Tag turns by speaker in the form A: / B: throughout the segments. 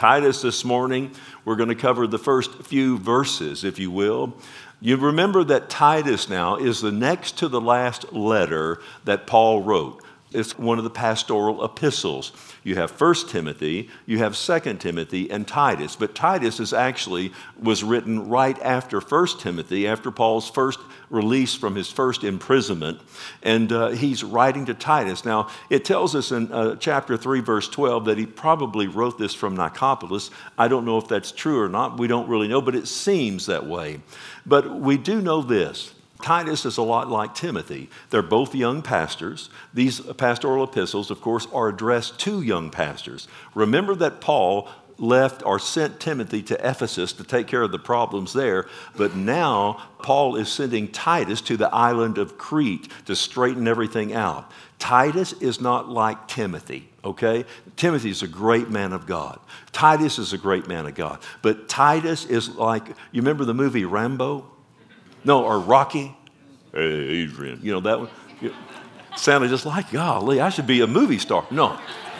A: Titus this morning. We're going to cover the first few verses, if you will. You remember that Titus now is the next to the last letter that Paul wrote. It's one of the pastoral epistles. You have 1 Timothy, you have 2 Timothy, and Titus. But Titus was written right after 1 Timothy, after Paul's first release from his first imprisonment. And he's writing to Titus. Now, it tells us in chapter 3, verse 12, that he probably wrote this from Nicopolis. I don't know if that's true or not. We don't really know, but it seems that way. But we do know this. Titus is a lot like Timothy. They're both young pastors. These pastoral epistles, of course, are addressed to young pastors. Remember that Paul left or sent Timothy to Ephesus to take care of the problems there, but now Paul is sending Titus to the island of Crete to straighten everything out. Titus is not like Timothy, okay? Timothy is a great man of God. Titus is a great man of God. But Titus is like, you remember the movie Rambo? No, or Rocky. Hey, Adrian. You know that one? Sounded just like, golly, I should be a movie star. No,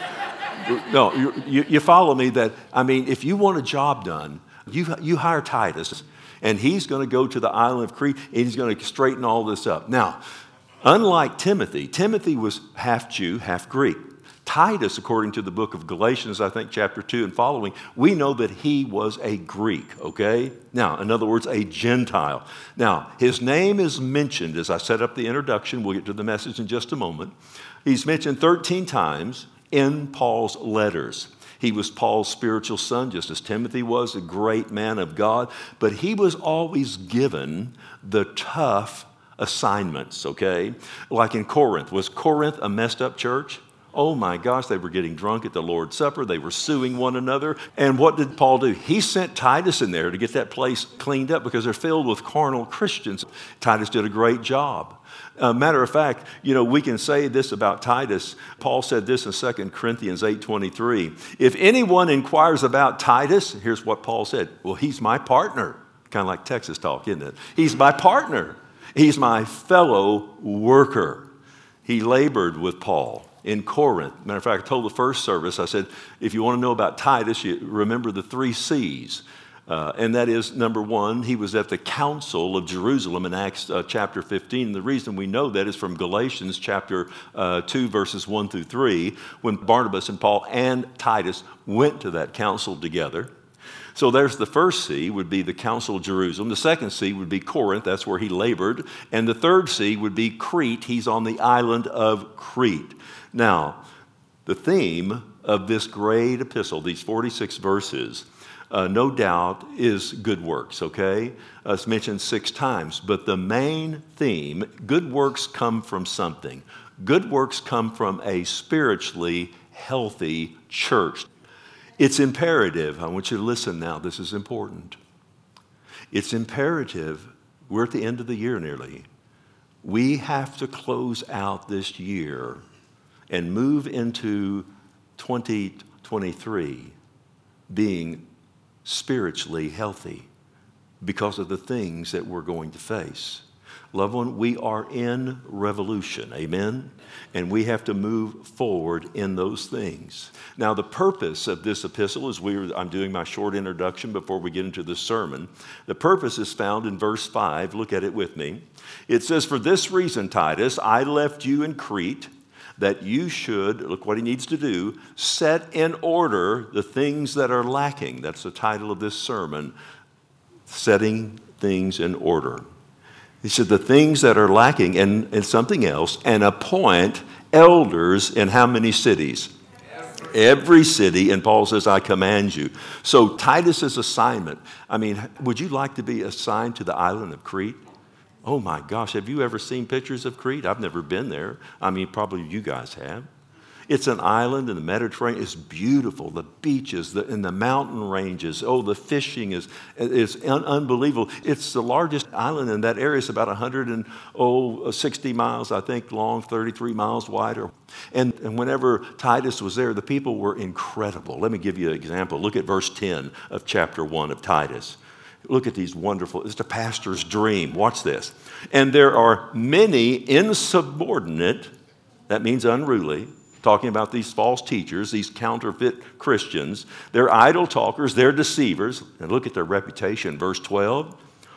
A: you follow me that, I mean, if you want a job done, you hire Titus, and he's going to go to the island of Crete, and he's going to straighten all this up. Now, unlike Timothy, Timothy was half Jew, half Greek. Titus, according to the book of Galatians, I think chapter 2 and following, we know that he was a Greek, okay? Now, in other words, a Gentile. Now, his name is mentioned as I set up the introduction. We'll get to the message in just a moment. He's mentioned 13 times in Paul's letters. He was Paul's spiritual son, just as Timothy was, a great man of God, but he was always given the tough assignments, okay? Like in Corinth. Was Corinth a messed up church? Oh my gosh, they were getting drunk at the Lord's Supper. They were suing one another. And what did Paul do? He sent Titus in there to get that place cleaned up because they're filled with carnal Christians. Titus did a great job. Matter of fact, you know, we can say this about Titus. Paul said this in 2 Corinthians 8:23. If anyone inquires about Titus, here's what Paul said. Well, he's my partner. Kind of like Texas talk, isn't it? He's my partner. He's my fellow worker. He labored with Paul in Corinth. Matter of fact, I told the first service, I said, if you want to know about Titus, you remember the 3 C's. And that is, number 1, he was at the Council of Jerusalem in Acts chapter 15. And the reason we know that is from Galatians chapter 2, verses 1 through 3, when Barnabas and Paul and Titus went to that council together. So there's the first C, would be the Council of Jerusalem. The second C would be Corinth. That's where he labored. And the third C would be Crete. He's on the island of Crete. Now, the theme of this great epistle, these 46 verses, no doubt is good works, okay? It's mentioned 6 times. But the main theme, good works come from something. Good works come from a spiritually healthy church. It's imperative. I want you to listen now. This is important. It's imperative. We're at the end of the year nearly. We have to close out this year and move into 2023 being spiritually healthy because of the things that we're going to face. Loved one, we are in revolution, amen? And we have to move forward in those things. Now, the purpose of this epistle is I'm doing my short introduction before we get into the sermon. The purpose is found in verse 5. Look at it with me. It says, for this reason, Titus, I left you in Crete, that you should, look what he needs to do, set in order the things that are lacking. That's the title of this sermon, setting things in order. He said the things that are lacking and something else, and appoint elders in how many cities? Every city, and Paul says, I command you. So Titus's assignment, I mean, would you like to be assigned to the island of Crete? Oh my gosh, have you ever seen pictures of Crete? I've never been there. I mean, probably you guys have. It's an island in the Mediterranean. It's beautiful. The beaches and the mountain ranges. Oh, the fishing is unbelievable. It's the largest island in that area. It's about 160 miles, I think, long, 33 miles wide. And whenever Titus was there, the people were incredible. Let me give you an example. Look at verse 10 of chapter 1 of Titus. Look at these wonderful, it's a pastor's dream. Watch this. And there are many insubordinate, that means unruly, talking about these false teachers, these counterfeit Christians. They're idle talkers, they're deceivers. And look at their reputation, verse 12.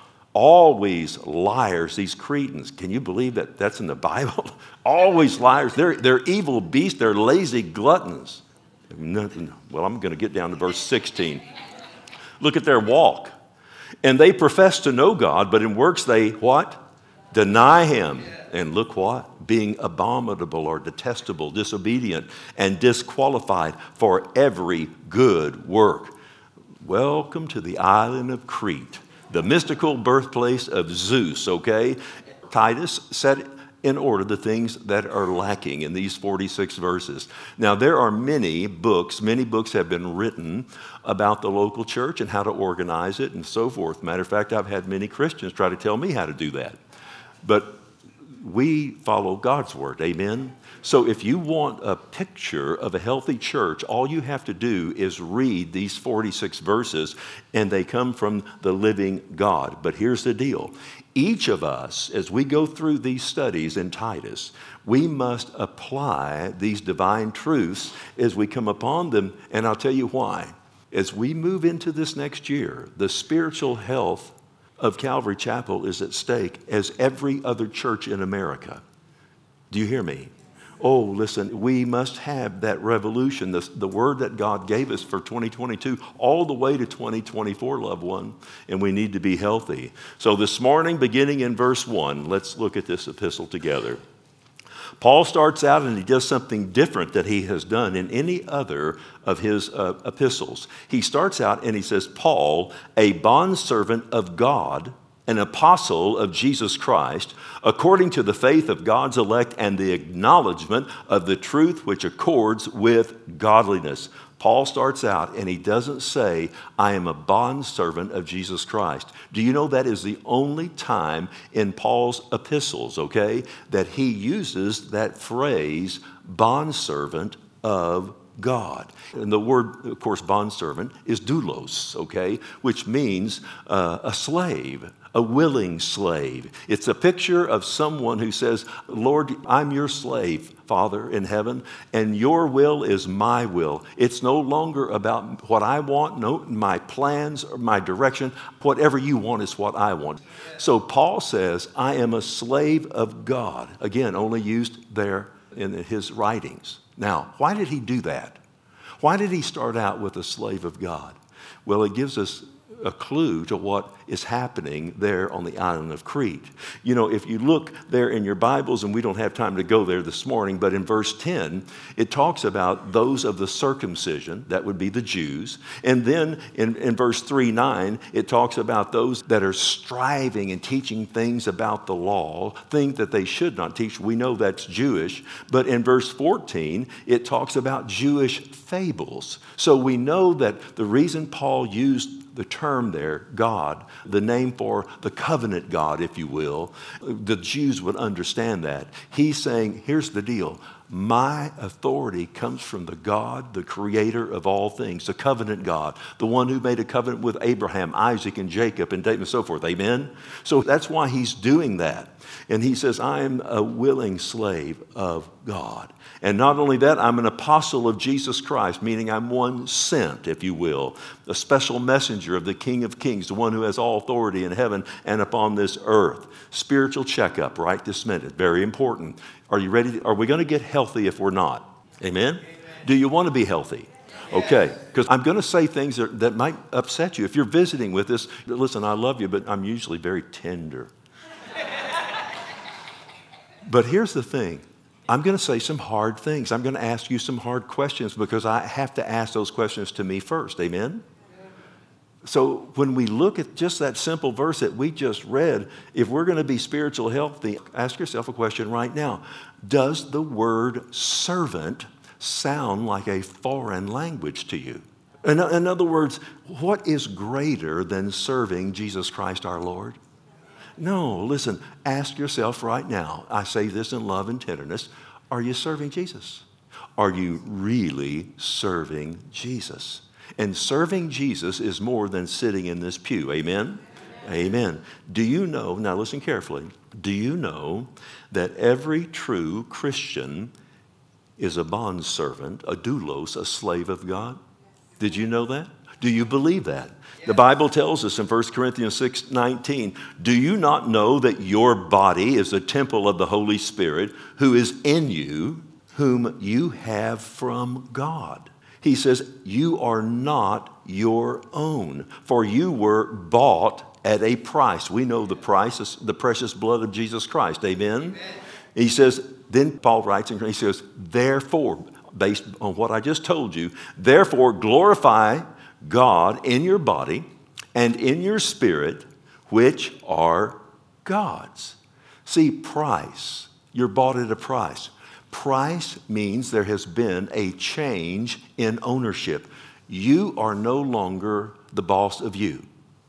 A: Always liars, these Cretans. Can you believe that that's in the Bible? Always liars. They're evil beasts, they're lazy gluttons. Well, I'm going to get down to verse 16. Look at their walk. And they profess to know God, but in works they, what? Deny him. And look what? Being abominable or detestable, disobedient, and disqualified for every good work. Welcome to the island of Crete, the mystical birthplace of Zeus, okay? Titus set in order the things that are lacking in these 46 verses. Now, there are many books have been written about the local church and how to organize it and so forth. Matter of fact, I've had many Christians try to tell me how to do that. But we follow God's word, amen? So if you want a picture of a healthy church, all you have to do is read these 46 verses, and they come from the living God. But here's the deal. Each of us, as we go through these studies in Titus, we must apply these divine truths as we come upon them, and I'll tell you why. As we move into this next year, the spiritual health of Calvary Chapel is at stake as every other church in America. Do you hear me? Oh, listen, we must have that revolution, the word that God gave us for 2022, all the way to 2024, loved one, and we need to be healthy. So this morning, beginning in verse 1, let's look at this epistle together. Paul starts out and he does something different that he has done in any other of his epistles. He starts out and he says, Paul, a bondservant of God, an apostle of Jesus Christ, according to the faith of God's elect and the acknowledgement of the truth which accords with godliness. Paul starts out and he doesn't say, I am a bondservant of Jesus Christ. Do you know that is the only time in Paul's epistles, okay, that he uses that phrase, bondservant of God. And the word, of course, bondservant is doulos, okay, which means a slave, a willing slave. It's a picture of someone who says, Lord, I'm your slave, Father in heaven, and your will is my will. It's no longer about what I want, no, my plans or my direction. Whatever you want is what I want. So Paul says, I am a slave of God. Again, only used there in his writings. Now, why did he do that? Why did he start out with a slave of God? Well, it gives us a clue to what is happening there on the island of Crete. You know, if you look there in your Bibles, and we don't have time to go there this morning, but in verse 10, it talks about those of the circumcision, that would be the Jews. And then in verse 3:9, it talks about those that are striving and teaching things about the law, things that they should not teach. We know that's Jewish. But in verse 14, it talks about Jewish fables. So we know that the reason Paul used the term there, God, the name for the covenant God, if you will, the Jews would understand that. He's saying, here's the deal. My authority comes from the God, the creator of all things, the covenant God, the one who made a covenant with Abraham, Isaac, and Jacob, and David, and so forth. Amen? So that's why he's doing that. And he says, I am a willing slave of God. And not only that, I'm an apostle of Jesus Christ, meaning I'm one sent, if you will, a special messenger of the King of Kings, the one who has all authority in heaven and upon this earth. Spiritual checkup right this minute, very important. Are you ready? Are we going to get healthy if we're not? Amen? Do you want to be healthy? Okay, because I'm going to say things that might upset you. If you're visiting with us, listen, I love you, but I'm usually very tender. But here's the thing. I'm going to say some hard things. I'm going to ask you some hard questions because I have to ask those questions to me first. Amen? So when we look at just that simple verse that we just read, if we're going to be spiritual healthy, ask yourself a question right now. Does the word servant sound like a foreign language to you? In other words, what is greater than serving Jesus Christ our Lord? No, listen, ask yourself right now. I say this in love and tenderness. Are you serving Jesus? Are you really serving Jesus? And serving Jesus is more than sitting in this pew. Amen? Amen. Do you know, now listen carefully, do you know that every true Christian is a bondservant, a doulos, a slave of God. Did you know that? Do you believe that? The Bible tells us in 1 Corinthians 6:19, do you not know that your body is a temple of the Holy Spirit who is in you, whom you have from God? He says, you are not your own, for you were bought at a price. We know the price is the precious blood of Jesus Christ. Amen? Amen. He says, then Paul writes, and he says, therefore, based on what I just told you, therefore glorify God in your body and in your spirit, which are God's. See, price. You're bought at a price. Price means there has been a change in ownership. You are no longer the boss of you.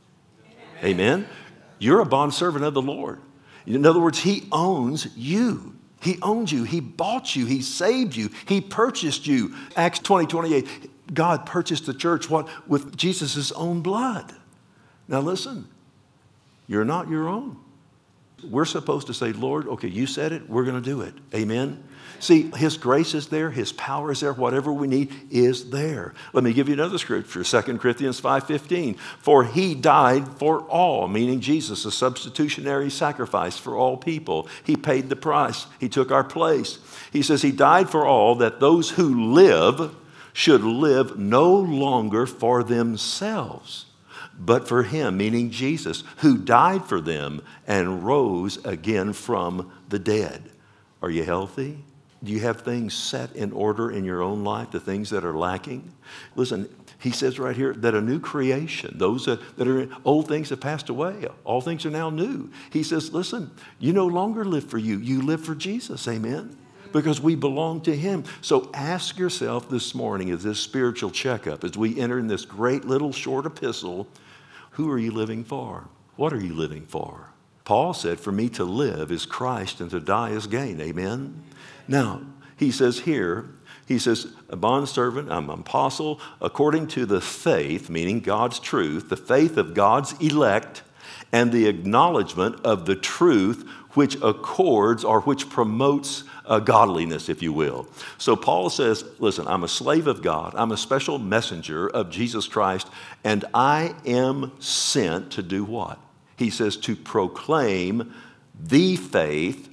A: Amen? You're a bondservant of the Lord. In other words, He owns you. He owns you. He bought you. He saved you. He purchased you. Acts 20:28. God purchased the church, what? With Jesus' own blood. Now listen, you're not your own. We're supposed to say, Lord, okay, you said it, we're going to do it. Amen? See, His grace is there, His power is there, whatever we need is there. Let me give you another scripture, 2 Corinthians 5:15. For He died for all, meaning Jesus, a substitutionary sacrifice for all people. He paid the price. He took our place. He says He died for all, that those who live should live no longer for themselves, but for Him, meaning Jesus, who died for them and rose again from the dead. Are you healthy? Do you have things set in order in your own life, the things that are lacking? Listen, He says right here that a new creation, those that are old things have passed away, all things are now new. He says, listen, you no longer live for you, you live for Jesus, amen? Because we belong to Him. So ask yourself this morning, as this spiritual checkup, as we enter in this great little short epistle, who are you living for? What are you living for? Paul said, for me to live is Christ and to die is gain. Amen? Now, he says here, he says, a bondservant, I'm an apostle, according to the faith, meaning God's truth, the faith of God's elect, and the acknowledgement of the truth which accords or which promotes godliness, if you will. So Paul says, listen, I'm a slave of God. I'm a special messenger of Jesus Christ, and I am sent to do what? He says to proclaim the faith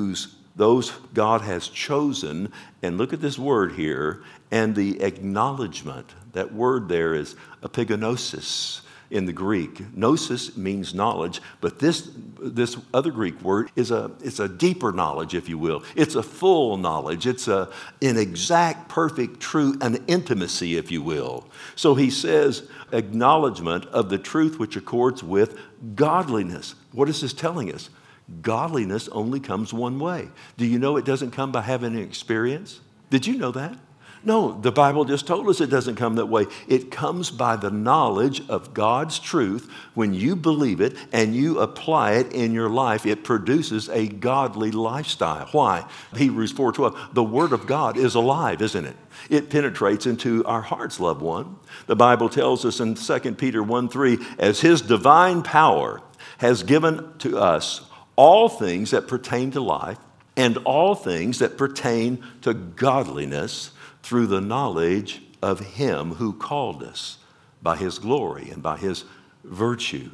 A: those God has chosen. And look at this word here, and the acknowledgement. That word there is epigenosis in the Greek. Gnosis means knowledge, but this other Greek word it's a deeper knowledge, if you will. It's a full knowledge. It's an exact, perfect, true, an intimacy, if you will. So he says, acknowledgement of the truth which accords with godliness. What is this telling us? Godliness only comes one way. Do you know it doesn't come by having an experience? Did you know that? No, the Bible just told us it doesn't come that way. It comes by the knowledge of God's truth. When you believe it and you apply it in your life, it produces a godly lifestyle. Why? Hebrews 4:12. The Word of God is alive, isn't it? It penetrates into our hearts, loved one. The Bible tells us in 2 Peter 1:3, as His divine power has given to us all things that pertain to life and all things that pertain to godliness, through the knowledge of Him who called us by His glory and by His virtue.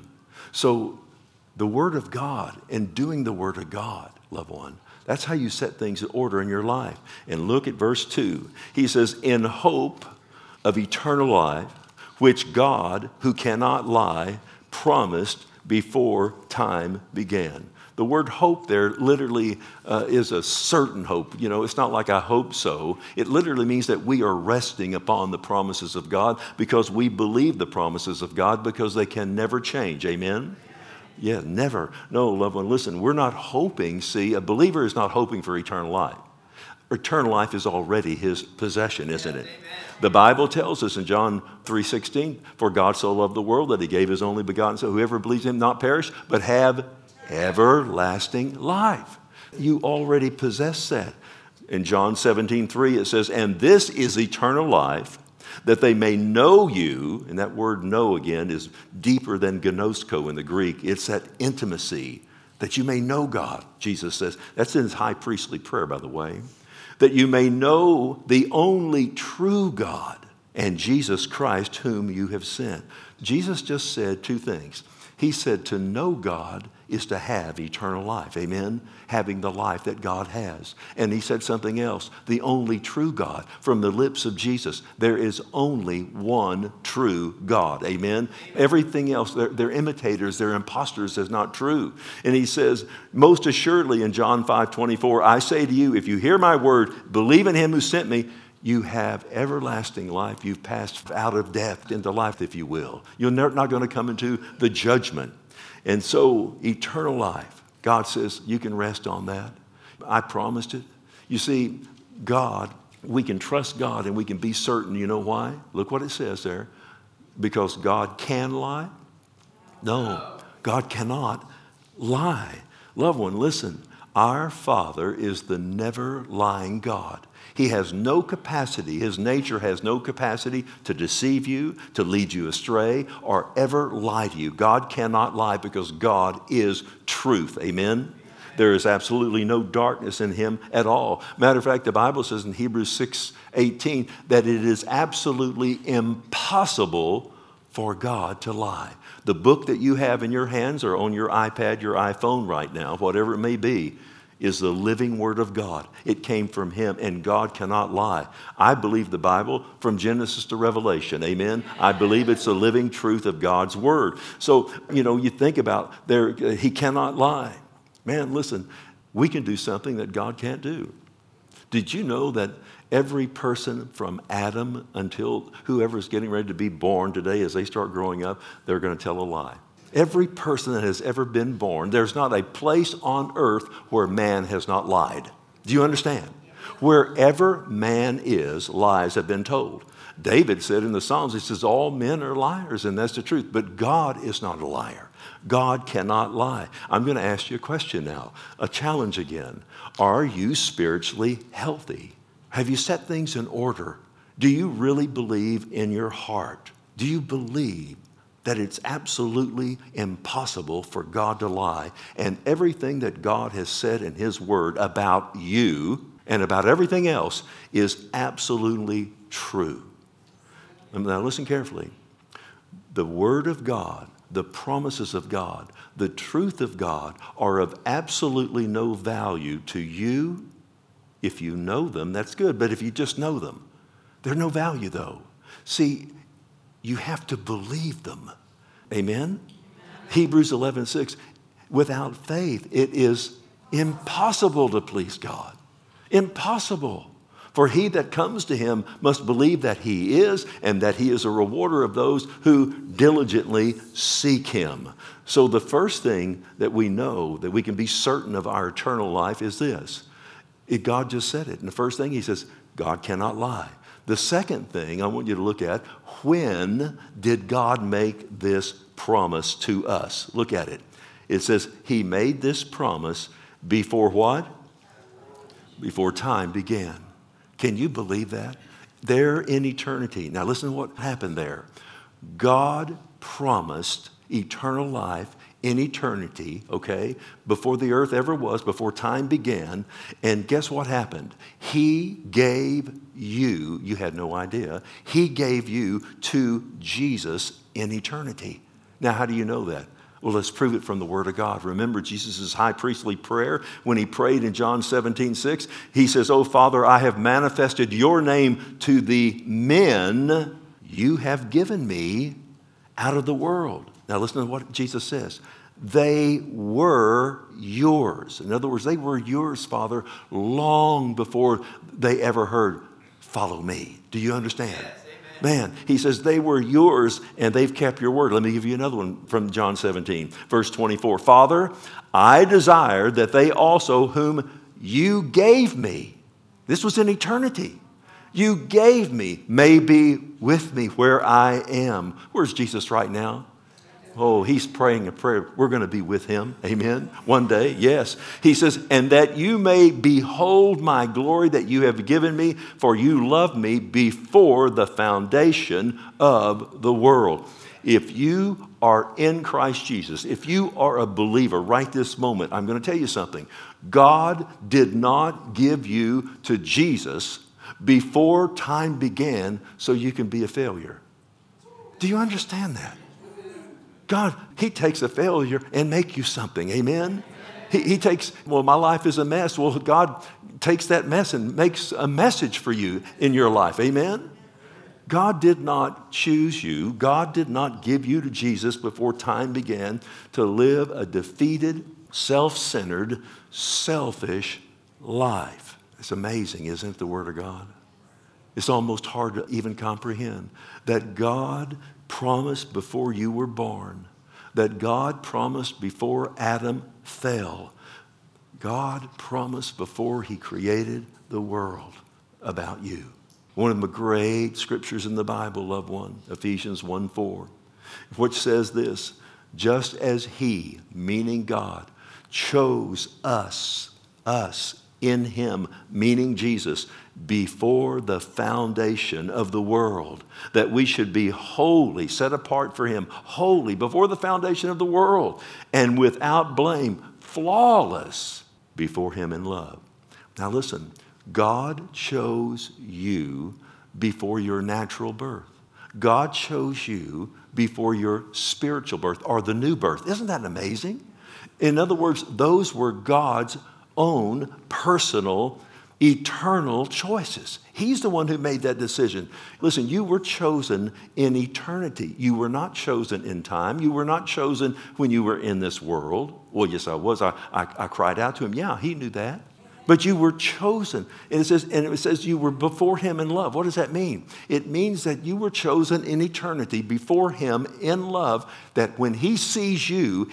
A: So the Word of God and doing the Word of God, loved one, that's how you set things in order in your life. And look at verse 2. He says, in hope of eternal life, which God, who cannot lie, promised before time began. The word hope there literally is a certain hope. You know, it's not like I hope so. It literally means that we are resting upon the promises of God because we believe the promises of God because they can never change. Amen? Yeah, never. No, loved one, listen, we're not hoping. See, a believer is not hoping for eternal life. Eternal life is already his possession, isn't it? The Bible tells us in John 3:16, for God so loved the world that He gave His only begotten Son, whoever believes in Him not perish, but have everlasting life. You already possess that. In John 17:3 it says, and this is eternal life, that they may know you, and that word know again is deeper than gnosko in the Greek. It's that intimacy, that you may know God, Jesus says. That's in His high priestly prayer, by the way. that you may know the only true God and Jesus Christ whom you have sent. Jesus just said two things. He said to know God is to have eternal life. Amen? Having the life that God has. And he said something else. The only true God. From the lips of Jesus, there is only one true God. Amen? Everything else, they're imitators, they're imposters, is not true. And he says, most assuredly in John 5:24, I say to you, if you hear my word, believe in him who sent me, you have everlasting life. You've passed out of death into life, if you will. You're not going to come into the judgment. And so, eternal life, God says you can rest on that. I promised it. You see, God, we can trust God and we can be certain. You know why? Look what it says there. Because God can lie? No, God cannot lie. Loved one, listen. Our Father is the never lying God. He has no capacity, his nature has no capacity to deceive you, to lead you astray, or ever lie to you. God cannot lie because God is truth. Amen? There is absolutely no darkness in him at all. Matter of fact, the Bible says in Hebrews 6:18 that it is absolutely impossible for God to lie. The book that you have in your hands or on your iPad, your iPhone right now, whatever it may be, is the living Word of God. It came from him, and God cannot lie. I believe the Bible from Genesis to Revelation. Amen? I believe it's the living truth of God's Word. So, you think about there, he cannot lie. Man, listen, we can do something that God can't do. Did you know that every person from Adam until whoever's getting ready to be born today, as they start growing up, they're going to tell a lie? Every person that has ever been born, there's not a place on earth where man has not lied. Do you understand? Wherever man is, lies have been told. David said in the Psalms, he says, all men are liars, and that's the truth. But God is not a liar. God cannot lie. I'm going to ask you a question now, a challenge again. Are you spiritually healthy? Have you set things in order? Do you really believe in your heart? Do you believe that it's absolutely impossible for God to lie, and everything that God has said in his word about you and about everything else is absolutely true? Now listen carefully. The word of God, the promises of God, the truth of God are of absolutely no value to you. If you know them, that's good, but if you just know them, they're no value though. See, you have to believe them. Amen? Hebrews 11:6. Without faith, it is impossible to please God. Impossible. For he that comes to him must believe that he is, and that he is a rewarder of those who diligently seek him. So the first thing that we know that we can be certain of our eternal life is this. God just said it. And the first thing he says, God cannot lie. The second thing I want you to look at, when did God make this promise to us? Look at it. It says he made this promise before what? Before time began. Can you believe that? There in eternity. Now listen to what happened there. God promised eternal life in eternity, okay, before the earth ever was, before time began. And guess what happened? He gave you had no idea, he gave you to Jesus in eternity. Now, how do you know that? Well, let's prove it from the Word of God. Remember Jesus' high priestly prayer when he prayed in John 17:6. He says, "Oh, Father, I have manifested your name to the men you have given me out of the world." Now, listen to what Jesus says. They were yours. In other words, they were yours, Father, long before they ever heard, "Follow me." Do you understand? Yes. Man, he says they were yours and they've kept your word. Let me give you another one from John 17, verse 24. "Father, I desire that they also whom you gave me," this was in eternity, "you gave me may be with me where I am." Where's Jesus right now? Oh, he's praying a prayer. We're going to be with him. Amen. One day, yes. He says, and that you may behold my glory that you have given me, for you loved me before the foundation of the world. If you are in Christ Jesus, if you are a believer right this moment, I'm going to tell you something. God did not give you to Jesus before time began so you can be a failure. Do you understand that? God, he takes a failure and make you something. Amen? He takes, well, my life is a mess. Well, God takes that mess and makes a message for you in your life. Amen? God did not choose you. God did not give you to Jesus before time began to live a defeated, self-centered, selfish life. It's amazing, isn't it, the Word of God? It's almost hard to even comprehend that God promised before you were born, that God promised before Adam fell. God promised before he created the world about you. One of the great scriptures in the Bible, loved one, Ephesians 1:4, which says this, just as he, meaning God, chose us in him, meaning Jesus, before the foundation of the world, that we should be holy, set apart for him, holy before the foundation of the world, and without blame, flawless before him in love. Now listen, God chose you before your natural birth. God chose you before your spiritual birth or the new birth. Isn't that amazing? In other words, those were God's own personal, eternal choices. He's the one who made that decision. Listen, you were chosen in eternity. You were not chosen in time. You were not chosen when you were in this world. Well, yes, I was. I cried out to him. Yeah, he knew that. But you were chosen. And it says you were before him in love. What does that mean? It means that you were chosen in eternity before him in love, that when he sees you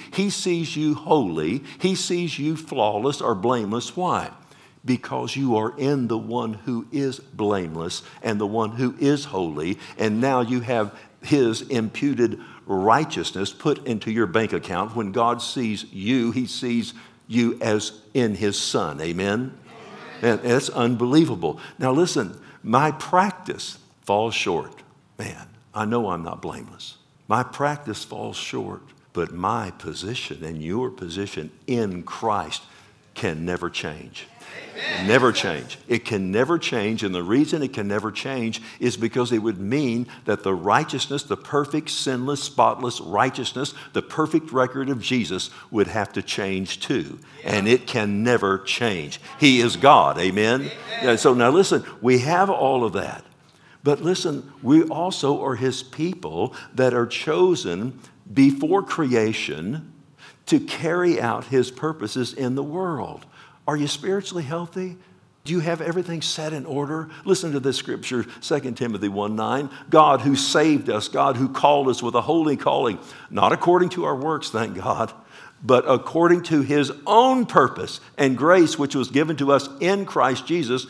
A: holy. He sees you flawless or blameless. Why? Because you are in the one who is blameless and the one who is holy. And now you have his imputed righteousness put into your bank account. When God sees you, he sees you as in his son. Amen? And it's unbelievable. Now listen, my practice falls short. Man, I know I'm not blameless. My practice falls short, but my position and your position in Christ can never change. Never change. It can never change, and the reason it can never change is because it would mean that the righteousness, the perfect, sinless, spotless righteousness, the perfect record of Jesus would have to change too, and it can never change. He is God, amen? Yeah, so now listen, we have all of that, but listen, we also are his people that are chosen before creation to carry out his purposes in the world. Are you spiritually healthy? Do you have everything set in order? Listen to this scripture, 2 Timothy 1:9. God who saved us, God who called us with a holy calling, not according to our works, thank God, but according to his own purpose and grace, which was given to us in Christ Jesus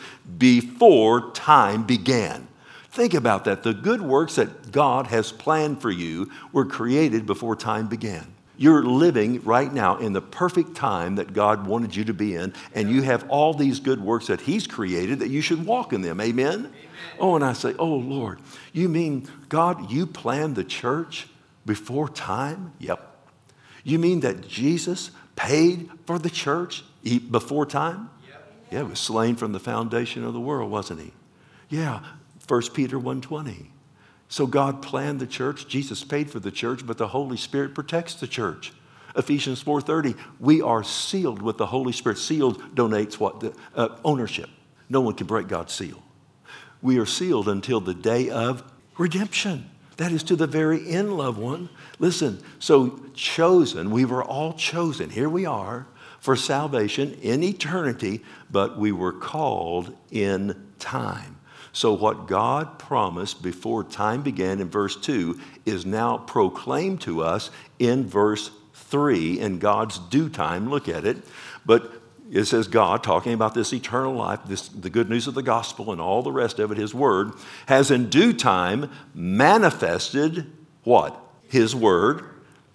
A: before time began. Think about that. The good works that God has planned for you were created before time began. You're living right now in the perfect time that God wanted you to be in, and you have all these good works that he's created that you should walk in them. Amen? Amen. Oh, and I say, oh, Lord, you mean, God, you planned the church before time? Yep. You mean that Jesus paid for the church before time? Yep. Yeah, he was slain from the foundation of the world, wasn't he? Yeah, 1 Peter 1:20. So God planned the church, Jesus paid for the church, but the Holy Spirit protects the church. Ephesians 4:30, we are sealed with the Holy Spirit. Sealed donates what? Ownership. No one can break God's seal. We are sealed until the day of redemption. That is to the very end, loved one. Listen, so chosen, we were all chosen. Here we are for salvation in eternity, but we were called in time. So what God promised before time began in verse 2 is now proclaimed to us in verse 3 in God's due time. Look at it. But it says God, talking about this eternal life, the good news of the gospel and all the rest of it, his word, has in due time manifested what? His word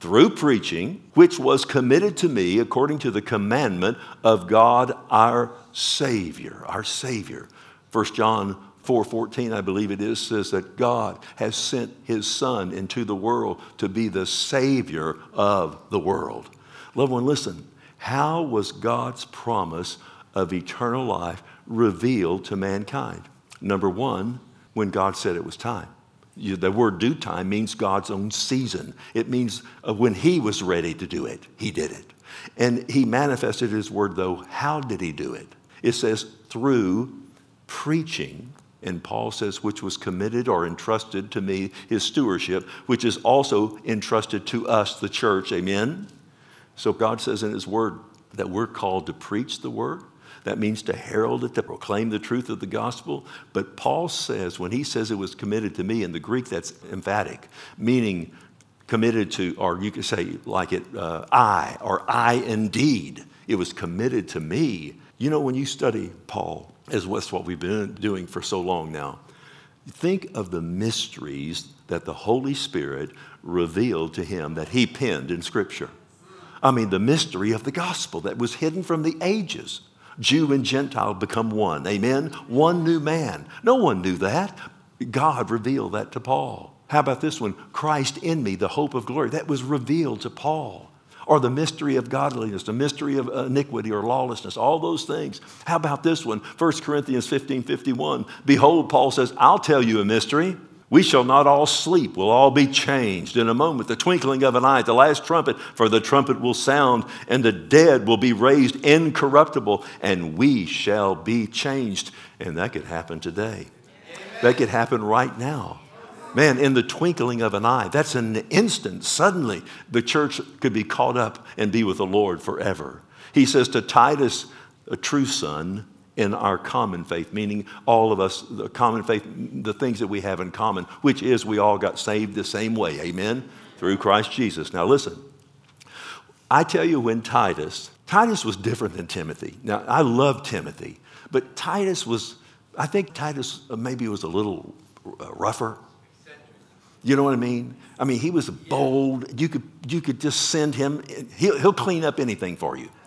A: through preaching, which was committed to me according to the commandment of God our Savior. Our Savior. 1 John 4:14, I believe it is, says that God has sent his Son into the world to be the Savior of the world. Loved one, listen. How was God's promise of eternal life revealed to mankind? Number one, when God said it was time. The word due time means God's own season. It means when he was ready to do it, he did it. And he manifested his word, though. How did he do it? It says through preaching. And Paul says, which was committed or entrusted to me, his stewardship, which is also entrusted to us, the church. Amen? So God says in his word that we're called to preach the word. That means to herald it, to proclaim the truth of the gospel. But Paul says, when he says it was committed to me, in the Greek that's emphatic, meaning committed to, or you could say like it, I, or I indeed. It was committed to me. You know, when you study Paul, as that's what we've been doing for so long now, think of the mysteries that the Holy Spirit revealed to him that he penned in Scripture. I mean, the mystery of the gospel that was hidden from the ages. Jew and Gentile become one. Amen? One new man. No one knew that. God revealed that to Paul. How about this one? Christ in me, the hope of glory. That was revealed to Paul. Or the mystery of godliness, the mystery of iniquity or lawlessness, all those things. How about this one? 1 Corinthians 15:51. Behold, Paul says, I'll tell you a mystery. We shall not all sleep. We'll all be changed in a moment. The twinkling of an eye, the last trumpet, for the trumpet will sound, and the dead will be raised incorruptible, and we shall be changed. And that could happen today. That could happen right now. Man, in the twinkling of an eye, that's an instant. Suddenly, the church could be caught up and be with the Lord forever. He says to Titus, a true son, in our common faith, meaning all of us, the common faith, the things that we have in common, which is we all got saved the same way, amen, through Christ Jesus. Now listen, I tell you when Titus was different than Timothy. Now, I love Timothy, but I think Titus maybe was a little rougher. You know what I mean? I mean, he was bold. You could just send him. He'll clean up anything for you.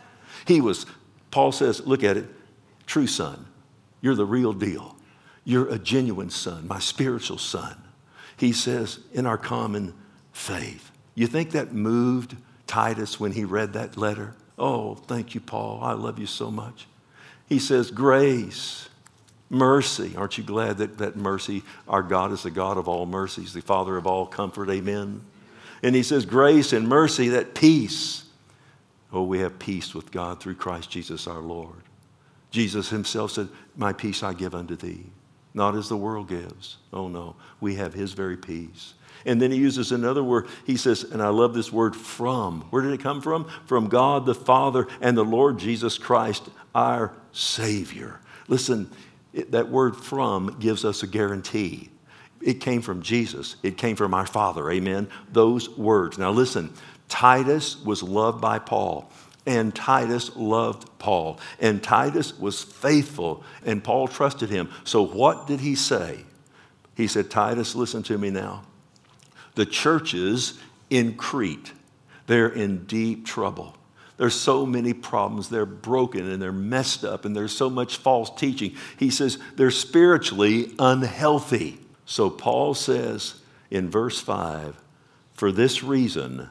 A: Paul says, look at it, true son. You're the real deal. You're a genuine son, my spiritual son. He says, in our common faith. You think that moved Titus when he read that letter? Oh, thank you, Paul. I love you so much. He says, grace, mercy. Aren't you glad that mercy, our God is the God of all mercies, the Father of all comfort, amen? And he says, grace and mercy, that peace. Oh, we have peace with God through Christ Jesus our Lord. Jesus himself said, my peace I give unto thee, not as the world gives. Oh no, we have his very peace. And then he uses another word. He says, and I love this word, from. Where did it come from? From God the Father and the Lord Jesus Christ, our Savior. Listen, that word from gives us a guarantee. It came from Jesus. It came from our Father. Amen. Those words. Now listen, Titus was loved by Paul. And Titus loved Paul. And Titus was faithful. And Paul trusted him. So what did he say? He said, Titus, listen to me now. The churches in Crete, they're in deep trouble. There's so many problems. They're broken and they're messed up. And there's so much false teaching. He says they're spiritually unhealthy. So Paul says in verse 5, for this reason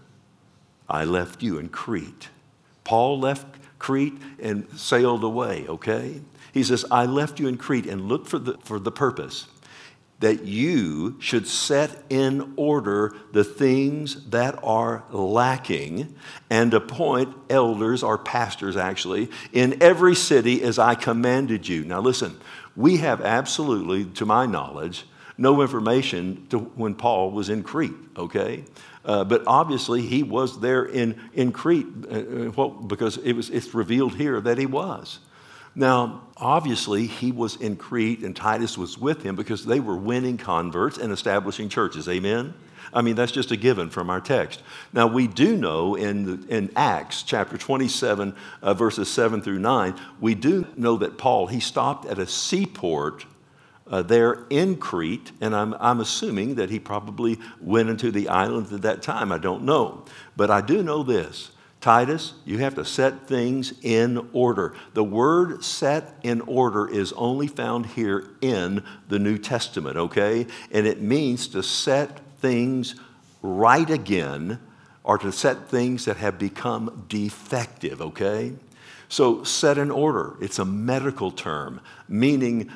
A: I left you in Crete. Paul left Crete and sailed away, okay? He says, I left you in Crete and looked for the purpose that you should set in order the things that are lacking and appoint elders or pastors actually in every city as I commanded you. Now listen, we have absolutely, to my knowledge, no information to when Paul was in Crete, okay? But obviously he was there in Crete because it's revealed here that he was. Now, obviously he was in Crete and Titus was with him because they were winning converts and establishing churches. Amen? I mean, that's just a given from our text. Now, we do know in Acts chapter 27, verses 7 through 9, we do know that Paul, he stopped at a seaport there in Crete, and I'm assuming that he probably went into the island at that time. I don't know. But I do know this. Titus, you have to set things in order. The word set in order is only found here in the New Testament, okay? And it means to set things right again, or to set things that have become defective, okay? So set in order, it's a medical term, meaning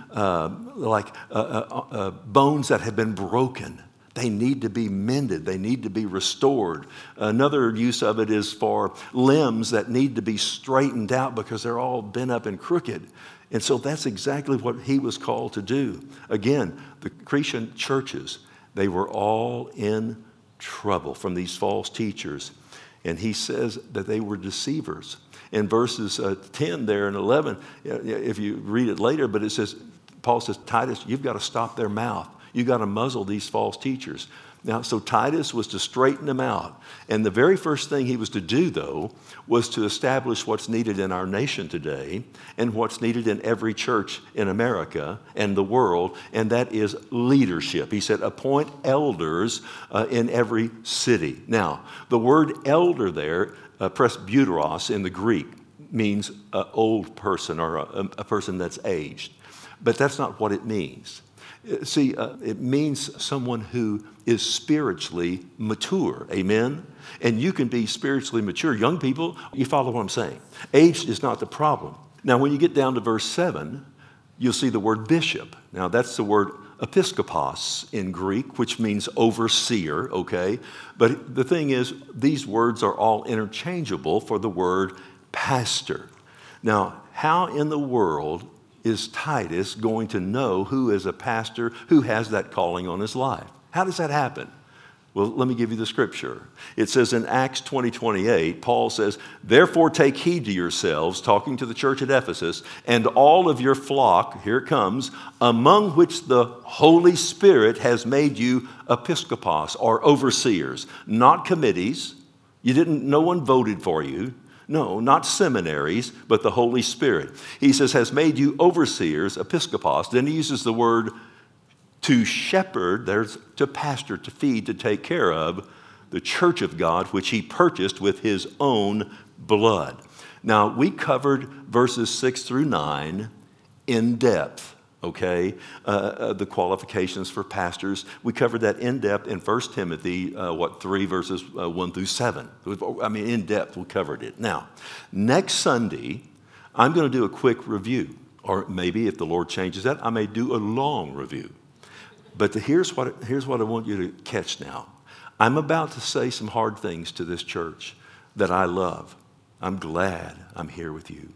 A: bones that have been broken. They need to be mended. They need to be restored. Another use of it is for limbs that need to be straightened out because they're all bent up and crooked. And so that's exactly what he was called to do. Again, the Cretan churches, they were all in trouble from these false teachers. And he says that they were deceivers. In verses 10 there and 11, if you read it later, but it says, Paul says, Titus, you've got to stop their mouth. You've got to muzzle these false teachers. Now, so Titus was to straighten them out. And the very first thing he was to do, though, was to establish what's needed in our nation today and what's needed in every church in America and the world, and that is leadership. He said, appoint elders in every city. Now, the word elder there, presbyteros in the Greek, means an old person or a person that's aged. But that's not what it means. See, it means someone who is spiritually mature. Amen? And you can be spiritually mature. Young people, you follow what I'm saying. Age is not the problem. Now, when you get down to verse 7, you'll see the word bishop. Now, that's the word episkopos in Greek, which means overseer, okay? But the thing is, these words are all interchangeable for the word pastor. Now, how in the world is Titus going to know who is a pastor who has that calling on his life? How does that happen? Well, let me give you the scripture. It says in Acts 20:28, Paul says, therefore take heed to yourselves, talking to the church at Ephesus, and all of your flock, here it comes, among which the Holy Spirit has made you episkopos, or overseers, not committees. No one voted for you. No, not seminaries, but the Holy Spirit. He says, has made you overseers, episkopos. Then he uses the word to shepherd, there's to pastor, to feed, to take care of the church of God, which he purchased with his own blood. Now, we covered verses 6 through 9 in depth. Okay, the qualifications for pastors. We covered that in depth in 1 Timothy, 3 verses 1 through 7. I mean, in depth, we covered it. Now, next Sunday, I'm going to do a quick review. Or maybe if the Lord changes that, I may do a long review. But here's what I want you to catch now. I'm about to say some hard things to this church that I love. I'm glad I'm here with you.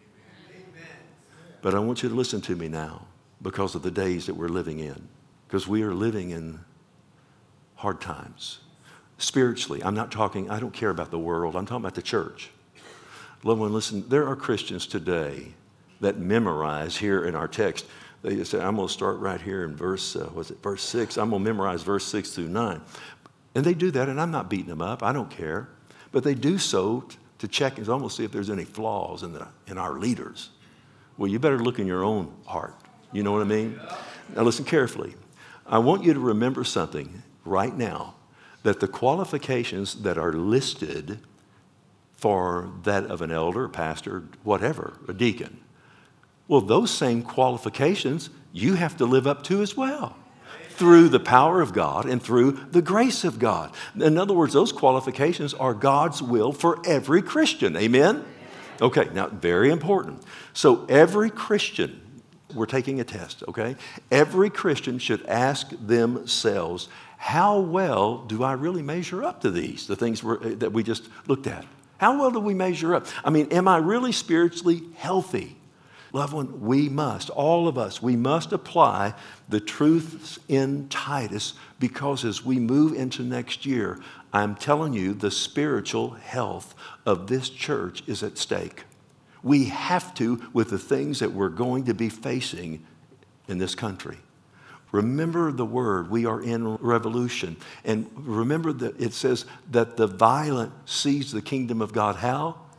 A: But I want you to listen to me now, because of the days that we're living in. Because we are living in hard times. Spiritually, I don't care about the world. I'm talking about the church. Loved one, listen, there are Christians today that memorize here in our text. They say, I'm going to start right here in verse 6. I'm going to memorize verse 6 through 9. And they do that, and I'm not beating them up. I don't care. But they do so to check and almost see if there's any flaws in our leaders. Well, you better look in your own heart. You know what I mean? Now listen carefully. I want you to remember something right now, that the qualifications that are listed for that of an elder, a pastor, whatever, a deacon, well, those same qualifications you have to live up to as well, through the power of God and through the grace of God. In other words, those qualifications are God's will for every Christian. Amen? Okay, now very important. So every Christian, we're taking a test, okay? Every Christian should ask themselves, how well do I really measure up to these, the things that we just looked at? How well do we measure up? I mean, am I really spiritually healthy? Loved one, all of us, we must apply the truths in Titus, because as we move into next year, I'm telling you, the spiritual health of this church is at stake. We have to, with the things that we're going to be facing in this country. Remember the word, we are in revolution. And remember that it says that the violent seize the kingdom of God. How?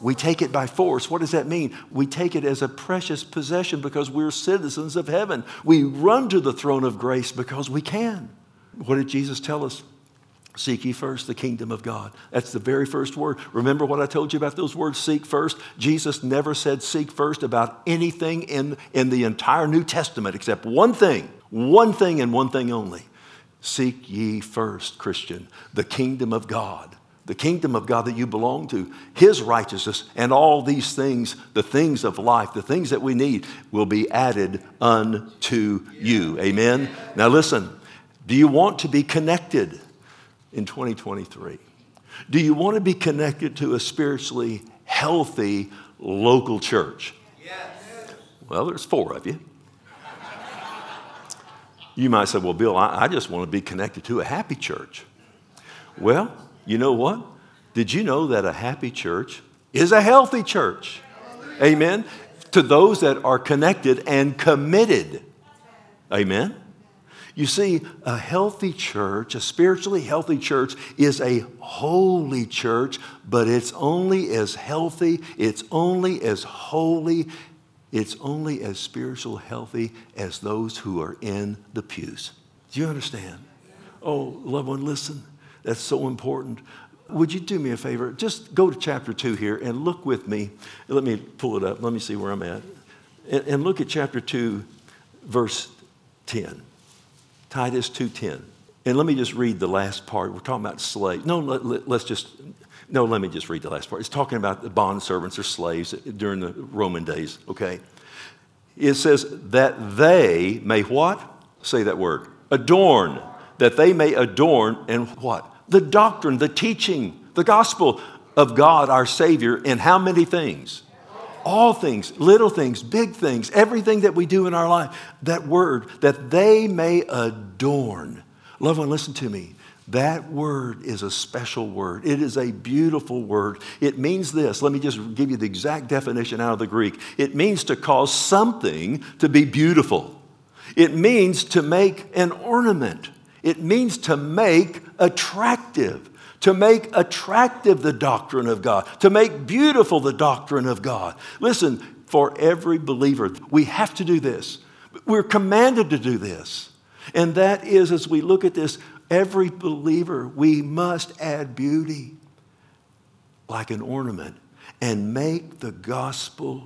A: We take it by force. What does that mean? We take it as a precious possession because we're citizens of heaven. We run to the throne of grace because we can. What did Jesus tell us? Seek ye first the kingdom of God. That's the very first word. Remember what I told you about those words, seek first? Jesus never said seek first about anything in the entire New Testament except one thing and one thing only. Seek ye first, Christian, the kingdom of God. The kingdom of God that you belong to, His righteousness, and all these things, the things of life, the things that we need, will be added unto you. Amen? Now listen, do you want to be connected in 2023? Do you want to be connected to a spiritually healthy local church? Yes. Well, there's 4 of you. You might say, well, Bill, I just want to be connected to a happy church. Well, you know what? Did you know that a happy church is a healthy church? Amen. To those that are connected and committed. Amen. You see, a healthy church, a spiritually healthy church, is a holy church, but it's only as healthy, it's only as holy, it's only as spiritual healthy as those who are in the pews. Do you understand? Oh, loved one, listen. That's so important. Would you do me a favor? Just go to chapter 2 here and look with me. Let me pull it up. Let me see where I'm at. And look at chapter 2, verse 10. Titus 2:10. And let me just read the last part. We're talking about slaves. Let me just read the last part. It's talking about the bond servants or slaves during the Roman days, okay? It says that they may what? Say that word. Adorn. That they may adorn and what? The doctrine, the teaching, the gospel of God, our Savior, in how many things? All things, little things, big things, everything that we do in our life. That word, that they may adorn. Loved one, listen to me. That word is a special word. It is a beautiful word. It means this. Let me just give you the exact definition out of the Greek. It means to cause something to be beautiful. It means to make an ornament. It means to make attractive the doctrine of God, to make beautiful the doctrine of God. Listen, for every believer, we have to do this. We're commanded to do this. And that is, as we look at this, every believer, we must add beauty like an ornament and make the gospel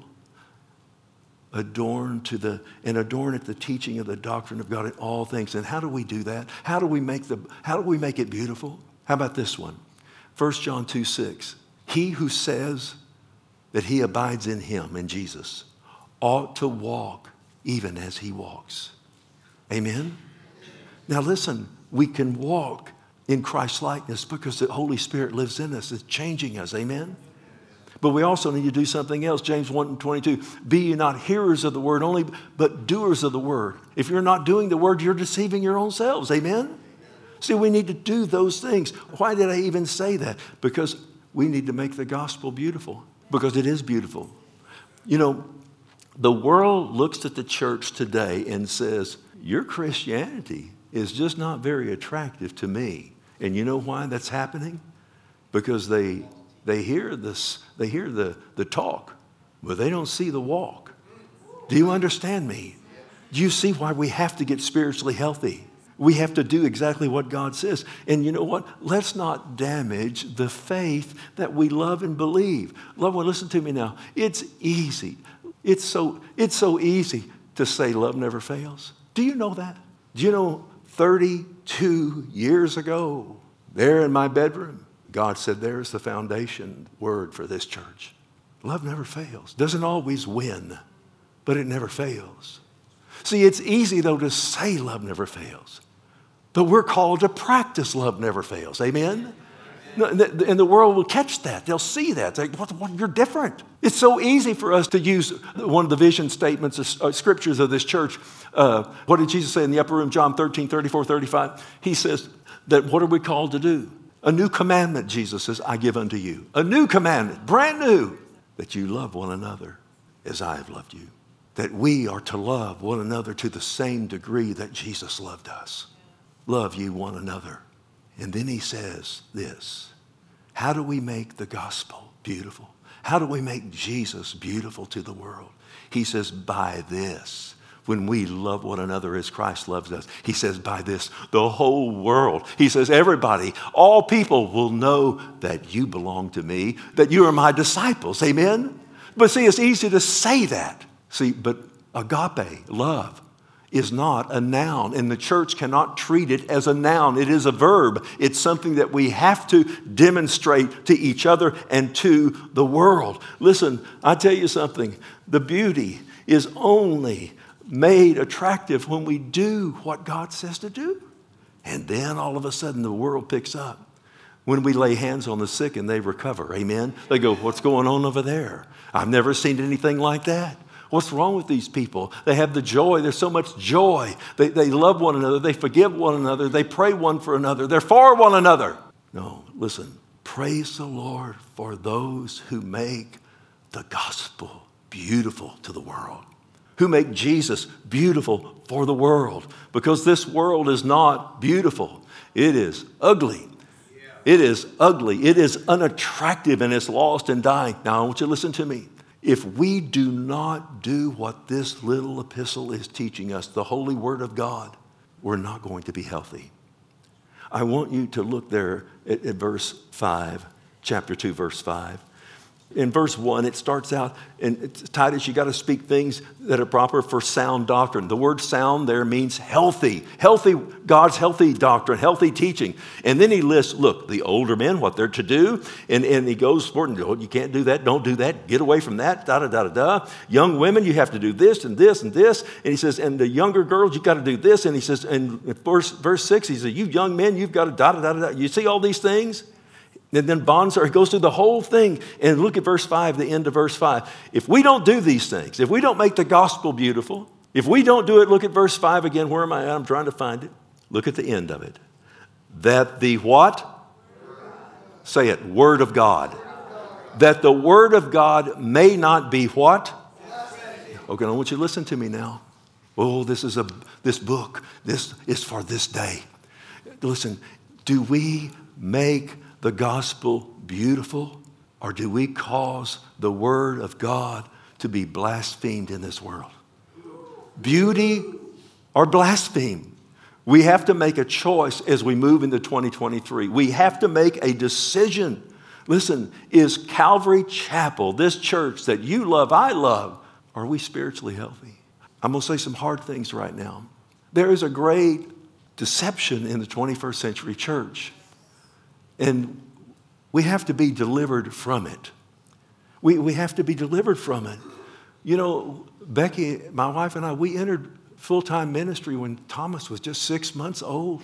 A: adorn at the teaching of the doctrine of God in all things. And how do we do that? How do we make it beautiful? How about this one? 1 John 2:6. He who says that he abides in him, in Jesus, ought to walk even as he walks. Amen? Now listen, we can walk in Christ's likeness because the Holy Spirit lives in us. It's changing us. Amen? But we also need to do something else. James 1:22, be ye not hearers of the word only, but doers of the word. If you're not doing the word, you're deceiving your own selves. Amen? See, we need to do those things. Why did I even say that? Because we need to make the gospel beautiful. Because it is beautiful. You know, the world looks at the church today and says, your Christianity is just not very attractive to me. And you know why that's happening? Because they hear this, they hear the talk, but they don't see the walk. Do you understand me? Do you see why we have to get spiritually healthy? We have to do exactly what God says. And you know what? Let's not damage the faith that we love and believe. Loved one, listen to me now. It's easy. It's so easy to say love never fails. Do you know that? Do you know 32 years ago, there in my bedroom, God said, there's the foundation word for this church. Love never fails. Doesn't always win, but it never fails. See, it's easy, though, to say love never fails. But we're called to practice love never fails. Amen? And the world will catch that. They'll see that. They're like, what, you're different. It's so easy for us to use one of the vision statements, scriptures of this church. What did Jesus say in the upper room, John 13, 34, 35? He says that what are we called to do? A new commandment, Jesus says, I give unto you. A new commandment, brand new, that you love one another as I have loved you. That we are to love one another to the same degree that Jesus loved us. Love you one another. And then he says this, how do we make the gospel beautiful? How do we make Jesus beautiful to the world? He says, by this. When we love one another as Christ loves us. He says, by this, the whole world. He says, everybody, all people will know that you belong to me, that you are my disciples. Amen? But see, it's easy to say that. See, but agape, love, is not a noun, and the church cannot treat it as a noun. It is a verb. It's something that we have to demonstrate to each other and to the world. Listen, I tell you something. The beauty is only made attractive when we do what God says to do. And then all of a sudden the world picks up. When we lay hands on the sick and they recover, amen? They go, what's going on over there? I've never seen anything like that. What's wrong with these people? They have the joy. There's so much joy. They love one another. They forgive one another. They pray one for another. They're for one another. No, listen. Praise the Lord for those who make the gospel beautiful to the world, who make Jesus beautiful for the world, because this world is not beautiful. It is ugly. It is ugly. It is unattractive, and it's lost and dying. Now, I want you to listen to me. If we do not do what this little epistle is teaching us, the holy word of God, we're not going to be healthy. I want you to look there at verse 5, chapter 2, verse 5. In verse 1, it starts out, and Titus, you got to speak things that are proper for sound doctrine. The word sound there means healthy. Healthy, God's healthy doctrine, healthy teaching. And then he lists, look, the older men, what they're to do. And he goes forward and goes, you can't do that, don't do that, get away from that, da-da-da-da-da. Young women, you have to do this and this and this. And he says, and the younger girls, you got to do this. And he says, and verse 6, he says, you young men, you've got to da-da-da-da-da. You see all these things? And then he goes through the whole thing. And look at verse 5, the end of verse 5. If we don't do these things, if we don't make the gospel beautiful, if we don't do it, look at verse 5 again. Where am I at? I'm trying to find it. Look at the end of it. That the what? Say it, word of God. That the word of God may not be what? Okay, I want you to listen to me now. Oh, this book. This is for this day. Listen, do we make the gospel beautiful, or do we cause the word of God to be blasphemed in this world? Beauty or blaspheme? We have to make a choice as we move into 2023. We have to make a decision. Listen, is Calvary Chapel, this church that you love, I love, are we spiritually healthy? I'm going to say some hard things right now. There is a great deception in the 21st century church. And we have to be delivered from it. We have to be delivered from it. You know, Becky, my wife and I, we entered full-time ministry when Thomas was just 6 months old.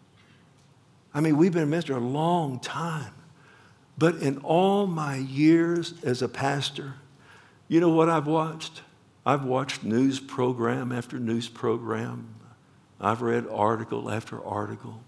A: I mean, we've been in ministry a long time. But in all my years as a pastor, you know what I've watched? I've watched news program after news program. I've read article after article.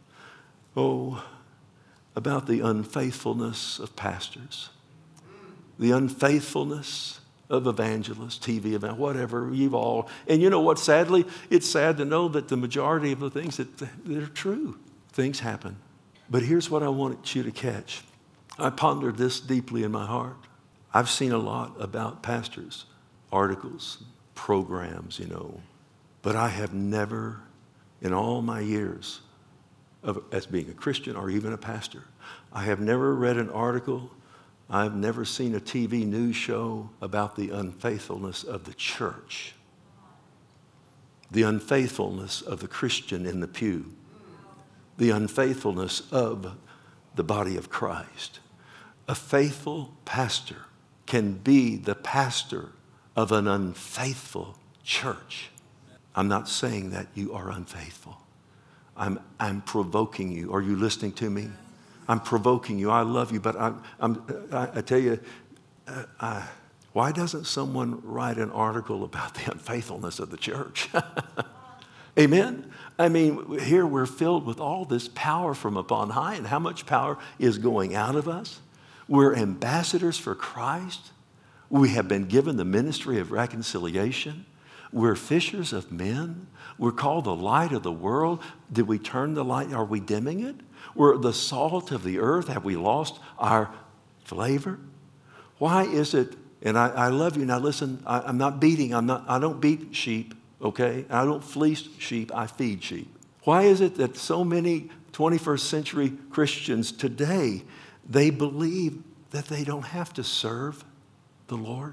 A: About the unfaithfulness of pastors, the unfaithfulness of evangelists, TV evangelists, whatever, you've all. And you know what, sadly, it's sad to know that the majority of the things that are true, things happen. But here's what I want you to catch. I pondered this deeply in my heart. I've seen a lot about pastors, articles, programs, but I have never, in all my years, as being a Christian or even a pastor, I have never read an article, I've never seen a TV news show about the unfaithfulness of the church, the unfaithfulness of the Christian in the pew, the unfaithfulness of the body of Christ. A faithful pastor can be the pastor of an unfaithful church. I'm not saying that you are unfaithful. I'm provoking you. Are you listening to me? I'm provoking you. I love you, but I tell you, why doesn't someone write an article about the unfaithfulness of the church? Amen? I mean, here we're filled with all this power from upon high, and how much power is going out of us? We're ambassadors for Christ. We have been given the ministry of reconciliation. We're fishers of men. We're called the light of the world. Did we turn the light? Are we dimming it? We're the salt of the earth. Have we lost our flavor? Why is it, and I love you, now listen, I don't beat sheep, okay? I don't fleece sheep, I feed sheep. Why is it that so many 21st century Christians today, they believe that they don't have to serve the Lord?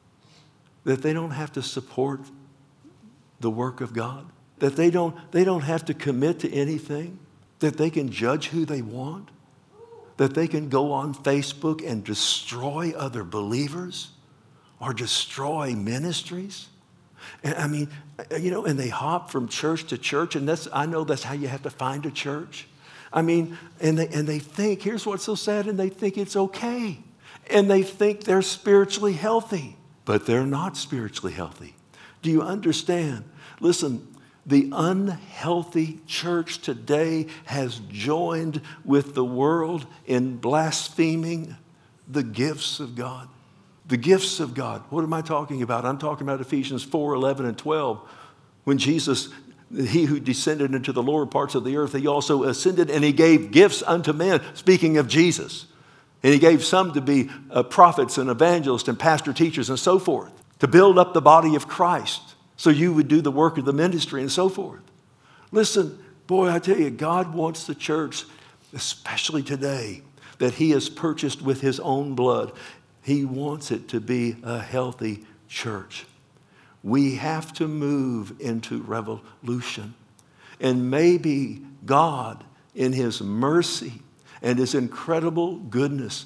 A: That they don't have to support the work of God? That they don't have to commit to anything? That they can judge who they want? That they can go on Facebook and destroy other believers or destroy ministries? And I mean, and they hop from church to church, and I know that's how you have to find a church. I mean, and they think, here's what's so sad, and they think it's okay. And they think they're spiritually healthy, but they're not spiritually healthy. Do you understand? Listen, the unhealthy church today has joined with the world in blaspheming the gifts of God. The gifts of God. What am I talking about? I'm talking about Ephesians 4:11 and 12. When Jesus, he who descended into the lower parts of the earth, he also ascended and he gave gifts unto men, speaking of Jesus. And he gave some to be prophets and evangelists and pastor teachers and so forth, to build up the body of Christ so you would do the work of the ministry and so forth. Listen, boy, I tell you, God wants the church, especially today, that he has purchased with his own blood. He wants it to be a healthy church. We have to move into revolution. And maybe God, in his mercy and his incredible goodness,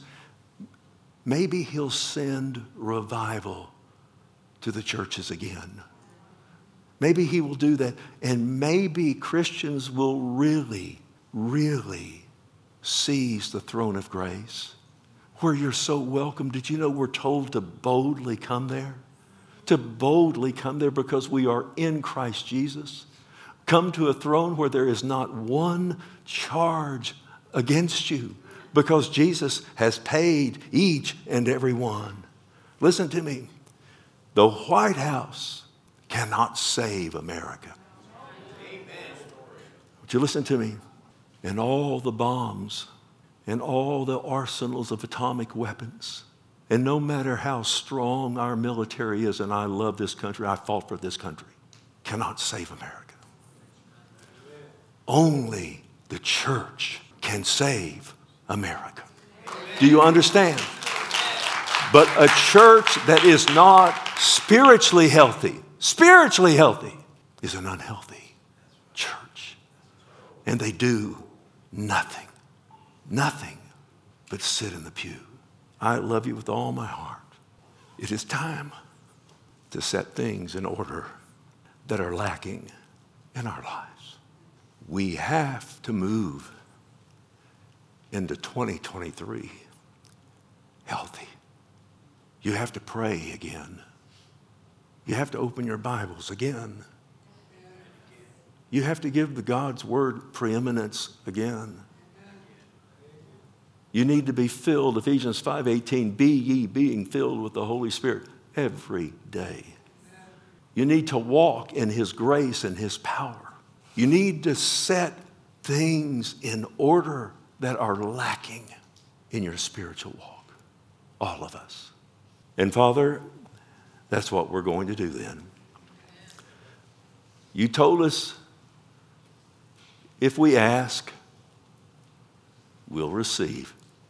A: maybe he'll send revival to the churches again. Maybe he will do that. And maybe Christians will really, really seize the throne of grace, where you're so welcome. Did you know we're told to boldly come there? To boldly come there because we are in Christ Jesus. Come to a throne where there is not one charge against you because Jesus has paid each and every one. Listen to me. The White House cannot save America. Would you listen to me? And all the bombs and all the arsenals of atomic weapons, and no matter how strong our military is, and I love this country, I fought for this country, cannot save America. Only the church can save America. Do you understand? But a church that is not spiritually healthy is an unhealthy church. And they do nothing but sit in the pew. I love you with all my heart. It is time to set things in order that are lacking in our lives. We have to move into 2023 healthy. You have to pray again. You have to open your Bibles again. You have to give the God's word preeminence again. You need to be filled, Ephesians 5:18, be ye being filled with the Holy Spirit every day. You need to walk in his grace and his power. You need to set things in order that are lacking in your spiritual walk. All of us. And Father, that's what we're going to do then. You told us if we ask, we'll receive.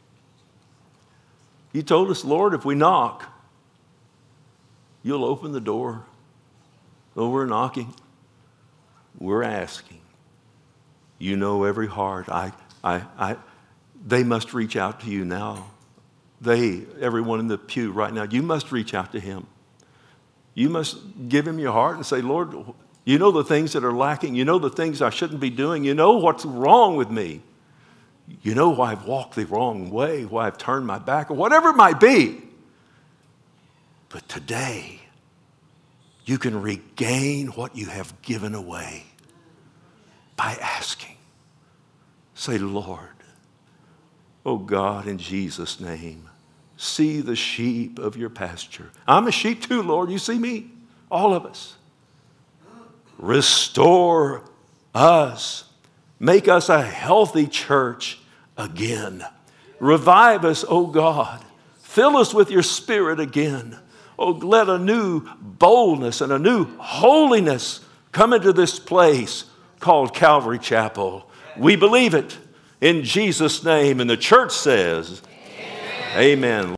A: You told us, Lord, if we knock, you'll open the door. Though we're knocking, we're asking. You know every heart. They must reach out to you now. Everyone in the pew right now, you must reach out to him. You must give him your heart and say, Lord, you know the things that are lacking. You know the things I shouldn't be doing. You know what's wrong with me. You know why I've walked the wrong way, why I've turned my back, or whatever it might be. But today, you can regain what you have given away by asking. Say, Lord, oh God, in Jesus' name, see the sheep of your pasture. I'm a sheep too, Lord. You see me? All of us. Restore us. Make us a healthy church again. Revive us, oh God. Fill us with your Spirit again. Oh, let a new boldness and a new holiness come into this place called Calvary Chapel. We believe it in Jesus' name. And the church says, amen. Amen.